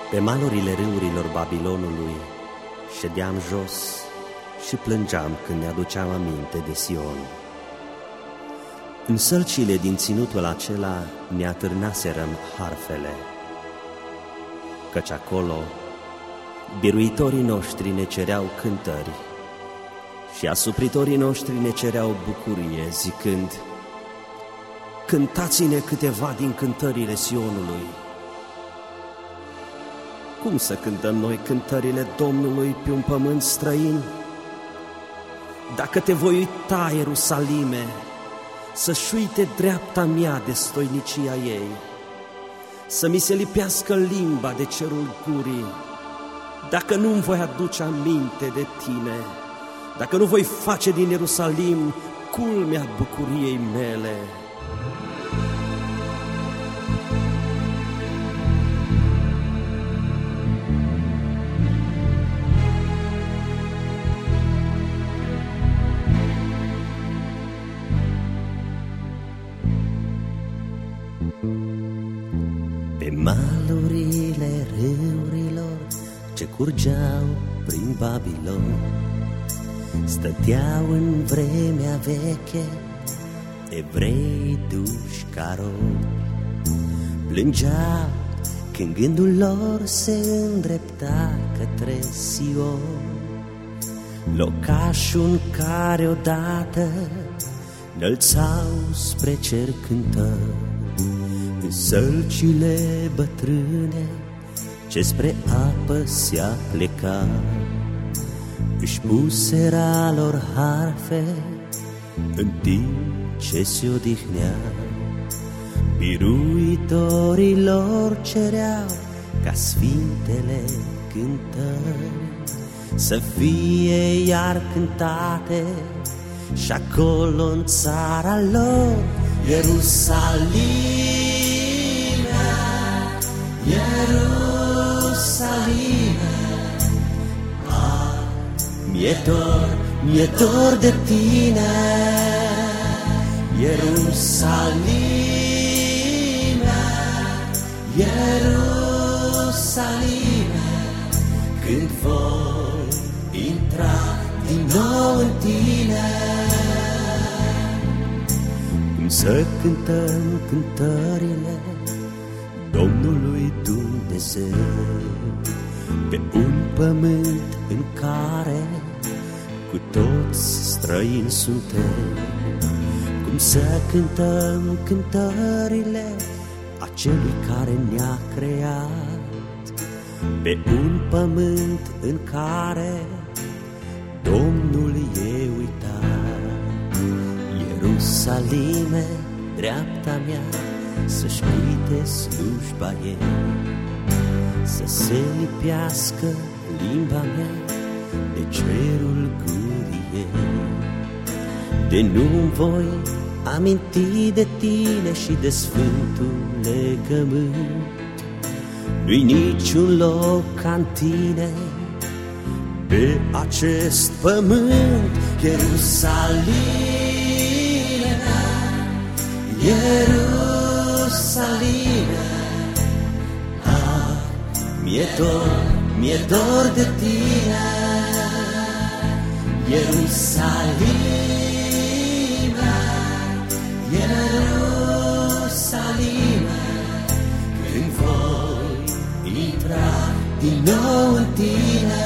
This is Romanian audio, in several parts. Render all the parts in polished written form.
Pe malurile râurilor Babilonului ședeam jos și plângeam când ne aduceam aminte de Sion. În sălcile din ținutul acela ne atârnaserăm harfele, căci acolo biruitorii noștri ne cereau cântări și asupritorii noștri ne cereau bucurie, zicând: cântați-ne câteva din cântările Sionului. Cum să cântăm noi cântările Domnului pe un pământ străin? Dacă te voi uita, Ierusalime, să-și uite dreapta mea de stoinicia ei, să mi se lipească limba de cerul gurii, dacă nu-mi voi aduce aminte de tine, dacă nu voi face din Ierusalim culmea bucuriei mele. Pe malurile râurilor ce curgeau prin Babilon, stăteau în vremea veche evrei duși ca robi. Plângeau când gândul lor se îndrepta către Sion, locașul în care odată înălțau spre cer cântări. În sălcile bătrâne ce spre apă se apleca, își puseră lor harfe în timp ce se odihnea. Biruitorii lor cereau ca sfintele cântări să fie iar cântate și acolo în țara lor, Ierusalime, Ierusalime. Mi-e dor de tine, Ierusalime, Ierusalime. Când voi intra din nou în tine, cum să cântăm cântările Domnului Dumnezeu pe un pământ în care cu toți străini suntem. Cum să cântăm cântările acelui care ne-a creat pe un pământ în care Domnul e uitat. Ierusalime, dreapta mea, să-și uite slujba ei, să se lipească limba mea de cerul gurii ei. De nu voi aminti de tine și de sfântul legământ, nu-i niciun loc ca-n tine pe acest pământ. Ierusalime, Ierusalime. Mi-e dor de tine, Ierusalime, Ierusalime. Când voi intra din nou în tine,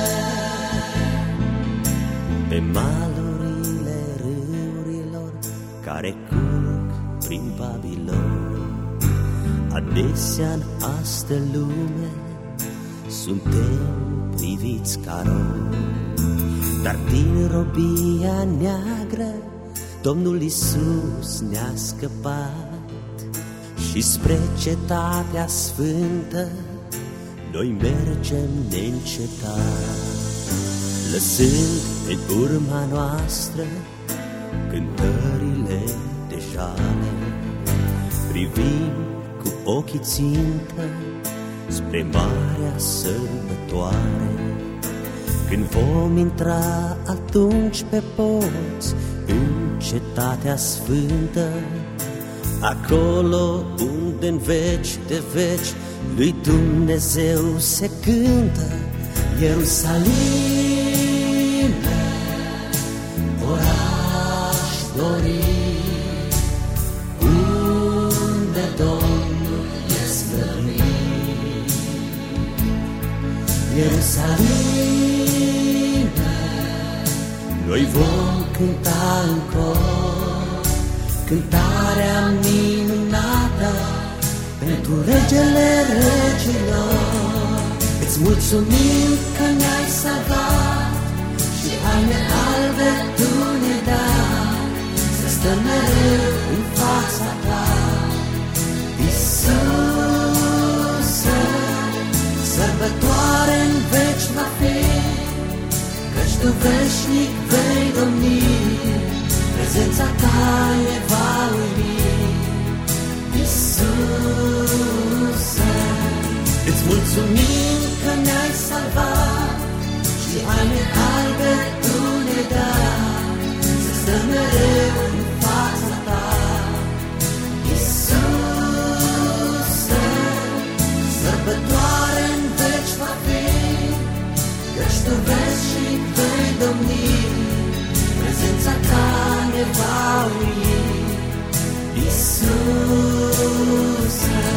pe malurile râurilor care curg prin Babilon, adesea în astă lume suntem priviți ca robi, dar din robia neagră Domnul Iisus ne-a scăpat și spre cetatea sfântă noi mergem neîncetat, lăsând în urma noastră cântările de jale. Privim cu ochii țintă spre marea sărbătoare, când vom intra atunci pe porți în cetatea sfântă, acolo unde de-n veci de veci, lui Dumnezeu se cântă. Ierusalime, oraș dorit, unde Domnul e slăvit. Ierusalime, noi vom cânta în cor cântarea minunată pentru Regele Regilor. Îți mulțumim că ne-ai salvat și haine albe Tu ne dai, să stăm mereu în fața Ta. Iisuse, sărbătoare în veci va fi, căci Tu veșnic vei domni, prezența Ta ne va uni. Iisuse, îți mulțumim că ne-ai salvat și haine albe Tu ne dai, să stăm mereu în fața Ta. Iisuse, sărbătoare în veci va fi, căci Tu veșnic vei domni, prezența Ta ne va uni. Iisuse.